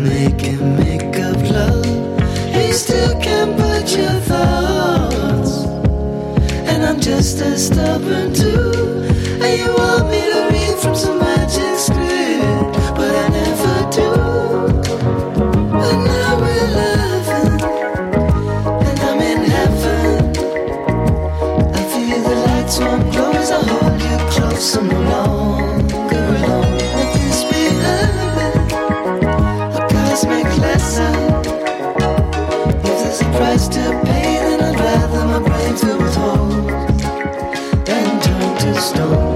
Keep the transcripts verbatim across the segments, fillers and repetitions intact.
making make-up love. You still can't put your thoughts, and I'm just as stubborn too. And you want me to read from some magic script, but I never do. But now we're laughing, and I'm in heaven. I feel the lights won't close, I hold you close, I'm no longer alone. Let this be a cosmic lesson. If there's a price to pay, then I'd rather my brain filled with holes than turn to stone.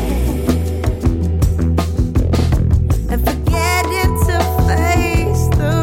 And forgetting to face the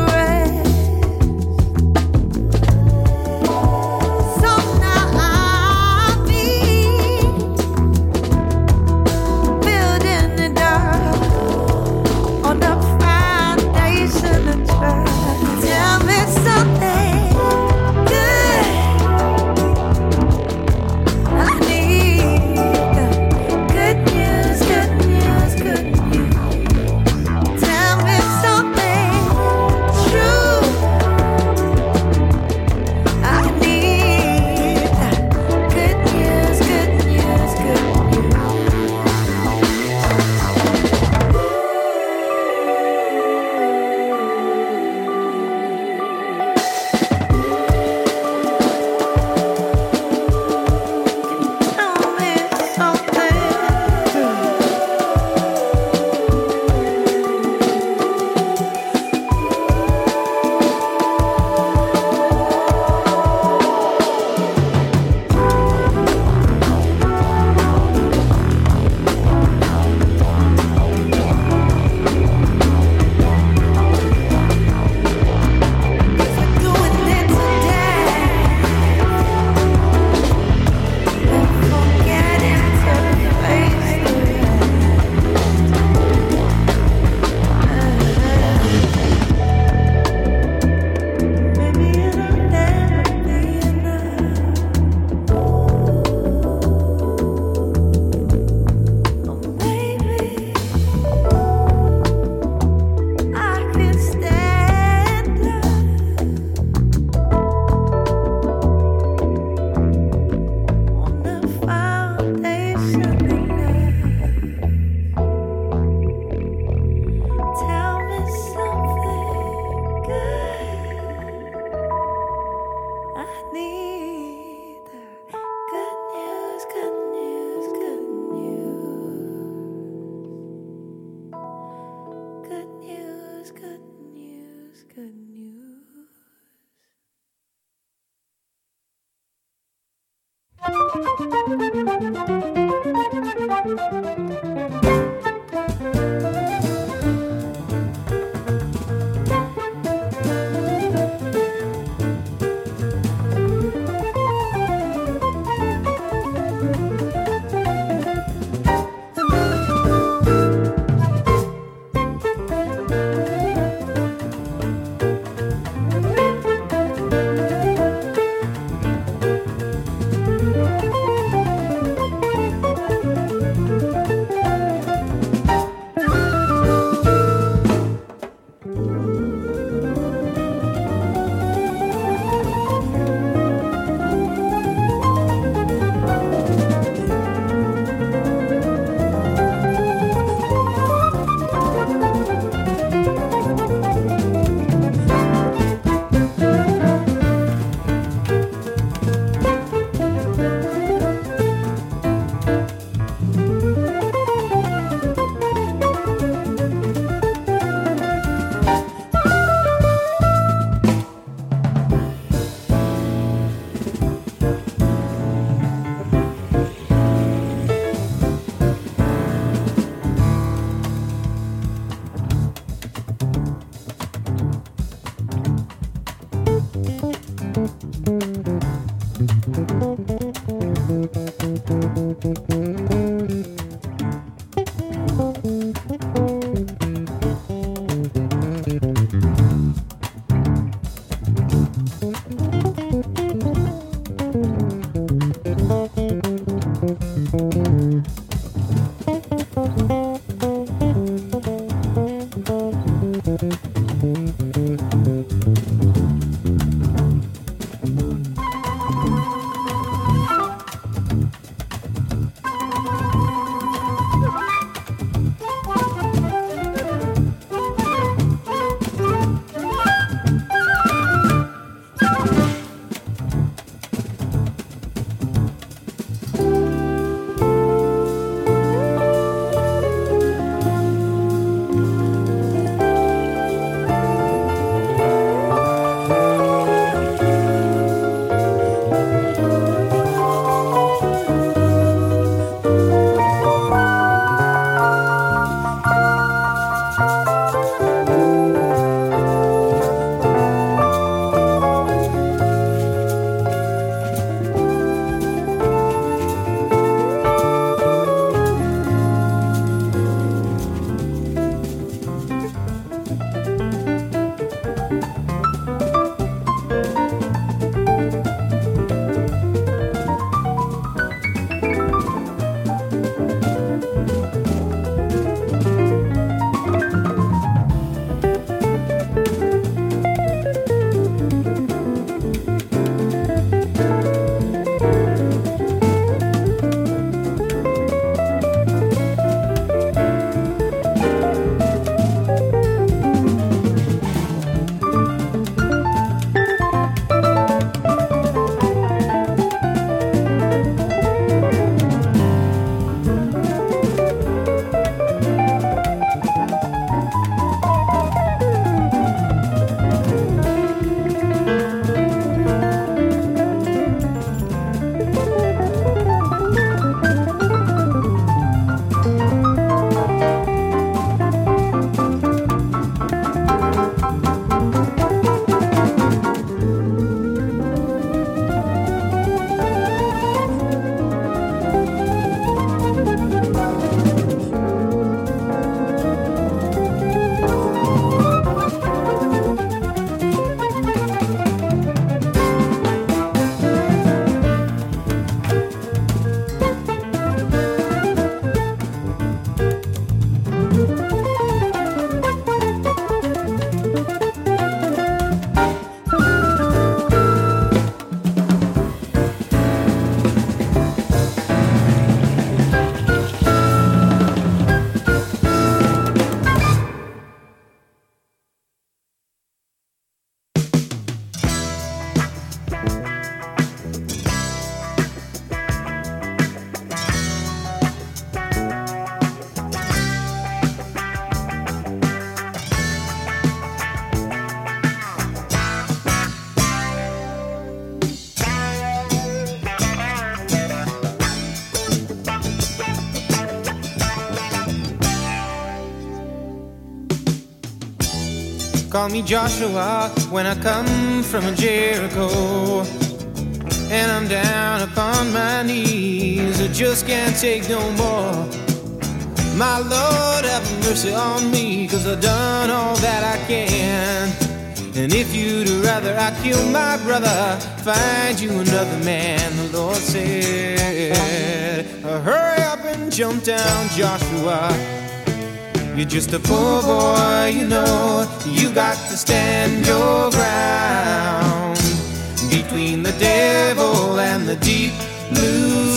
Call me Joshua when I come from Jericho, and I'm down upon my knees. I just can't take no more. My Lord, have mercy on me, 'cause I've done all that I can. And if you'd rather I kill my brother, find you another man, the Lord said. Hurry up and jump down, Joshua. You're just a poor boy, you know. You got to stand your ground between the devil and the deep blue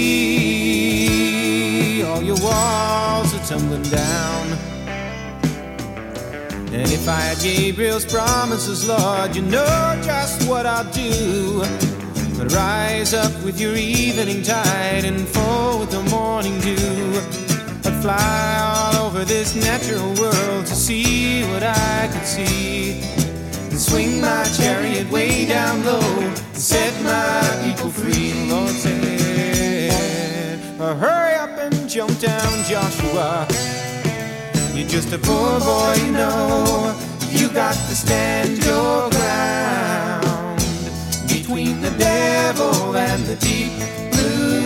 sea. All your walls are tumbling down. And if I had Gabriel's promises, Lord, you know just what I'll do. But rise up with your evening tide and fall with the morning dew. I'd fly all over this natural world to see what I could see, and swing my chariot way down low and set my people free. The Lord said, hurry up and jump down, Joshua. You're just a poor boy, you know. You got to stand your ground between the devil and the deep blue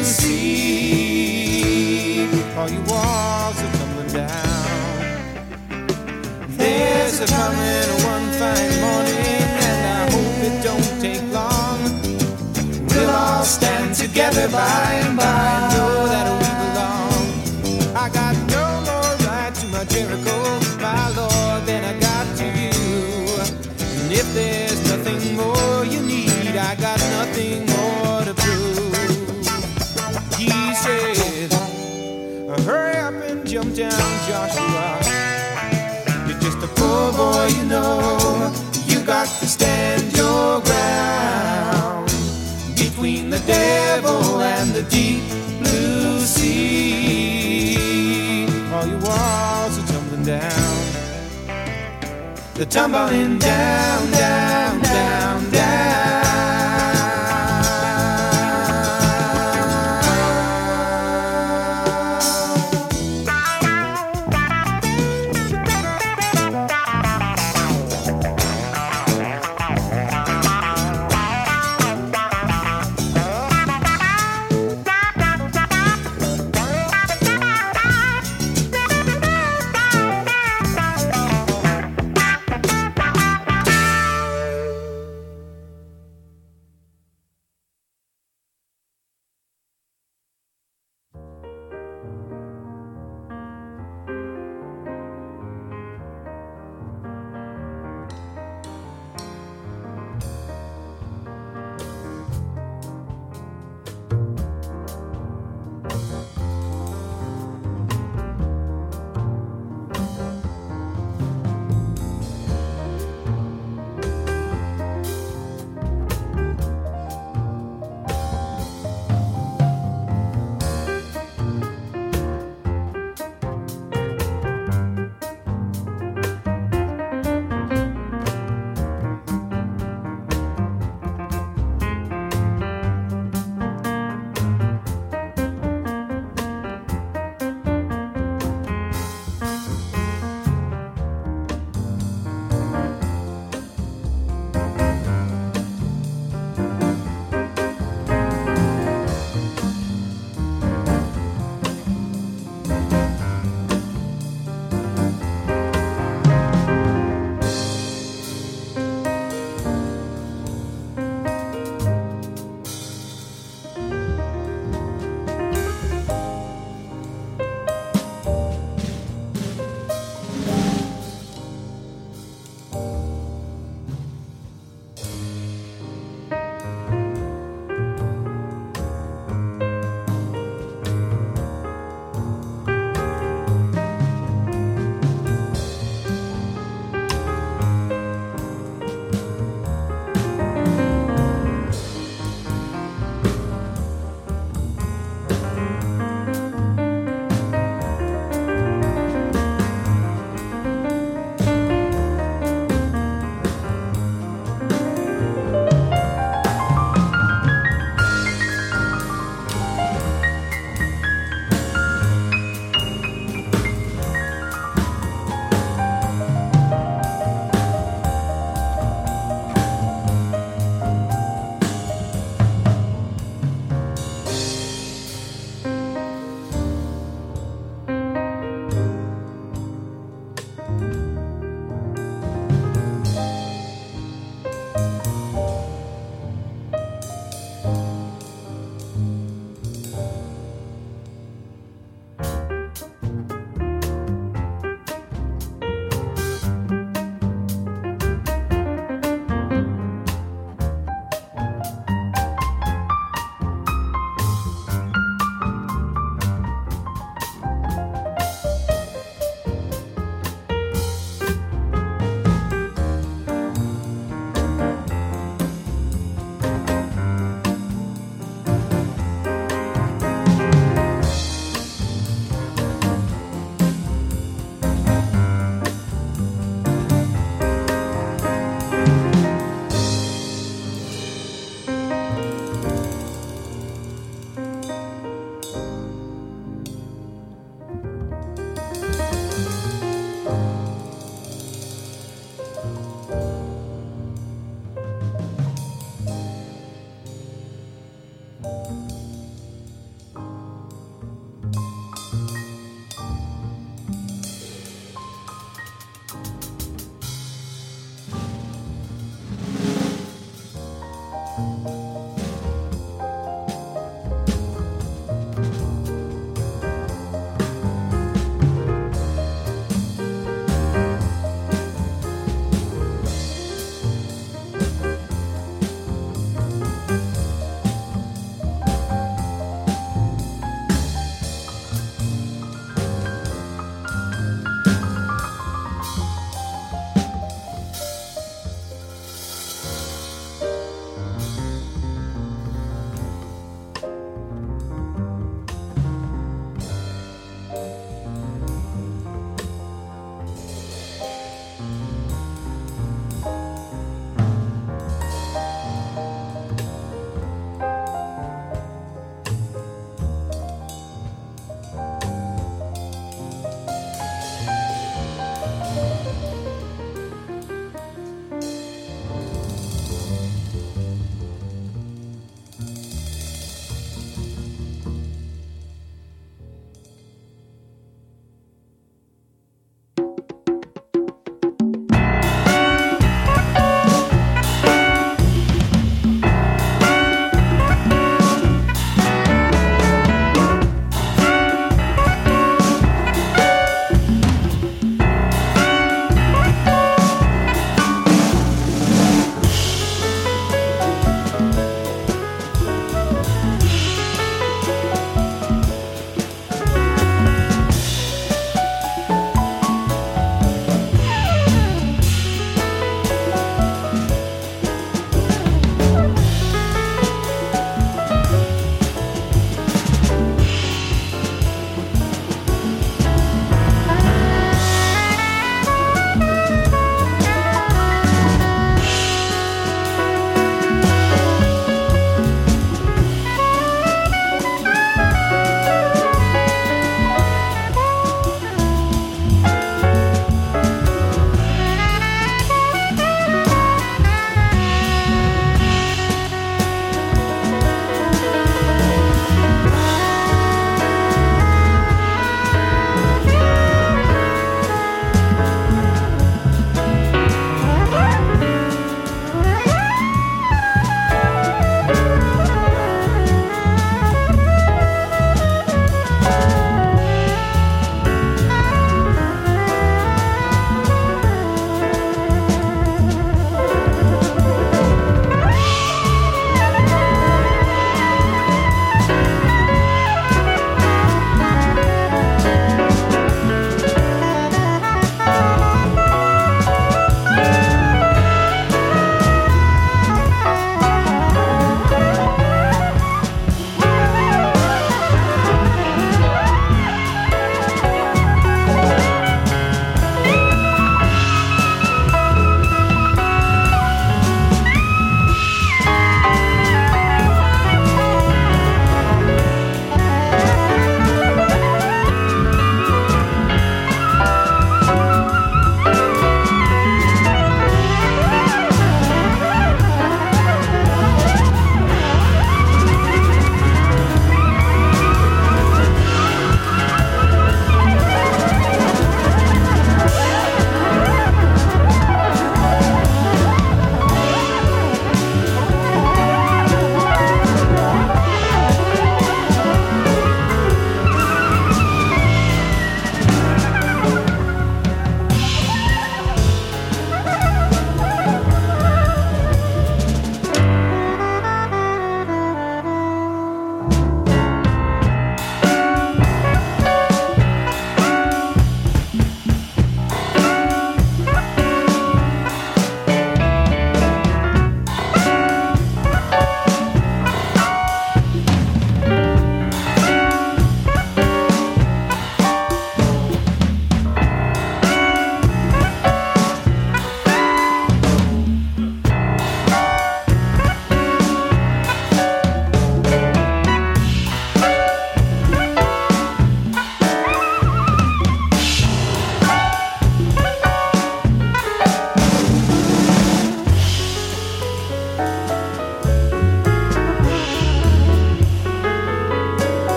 sea. All your walls are tumbling down. There's a coming one fine morning, and I hope it don't take long. We'll all stand together by and by and know that we belong. I got no more right to my Jericho, my Lord, than I got to you. And if there's nothing more you need, I got nothing more to prove. He said, hurry up and jump down, Joshua. You're just a poor boy, you know. You got to stand your ground between the devil and the deep blue sea. All your walls are tumbling down. They're tumbling down, down, down, down.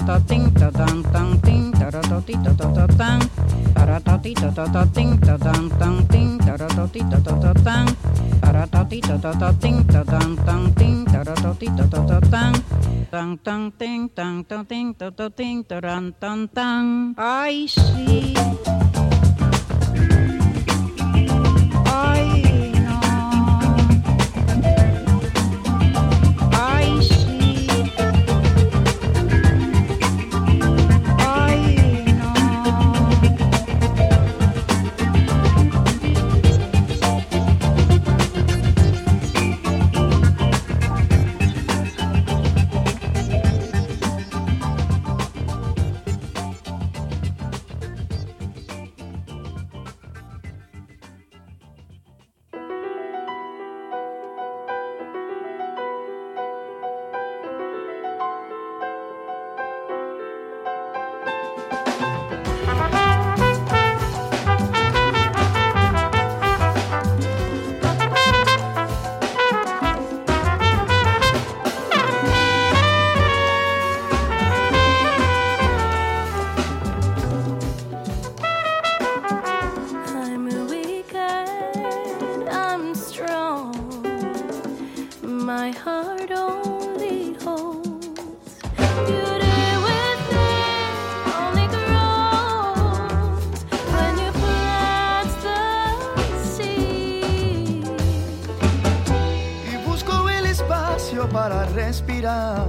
ta ting ta dan tang ting ta ra ta ti ta ta ta tang ta ra ta ti ta ta ta ting ta dan tang ting ta ra ta ti ta ta ta tang ta ra ta ti ta ta ta ting ta dan tang ting ta ra ta ti ta ta ta tang tang tang ting tang tang ting ta ta ting ta ran tang tang. Ay sí. Ay no. Ay sí. Ay no. Para respirar,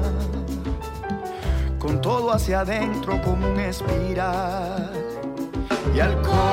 con todo hacia adentro como un espiral, y al corazón